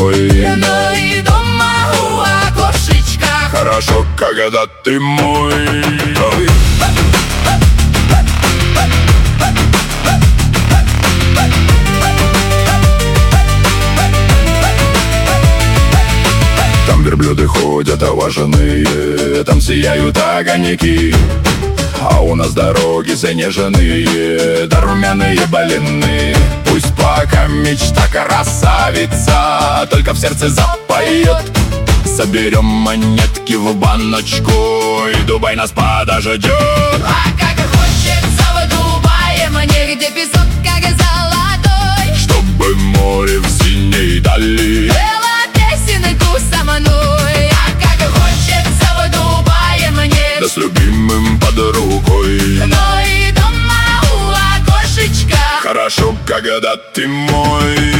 рукой. Но и дома у окошечка. Хорошо, когда ты мой. Там верблюды ходят оваженные, там сияют огоньки, а у нас дороги занеженные, да румяные блины. Пусть пока мечта красавица только в сердце запоет. Соберем монетки в баночку, и Дубай нас подождет. А как хочется в Дубае мне, где песок как золотой, Чтобы море в синей дали пела песенку со мной. А как хочется в Дубае мне, да с любимым под рукой. но и дома у окошечка. Хорошо, когда ты мой.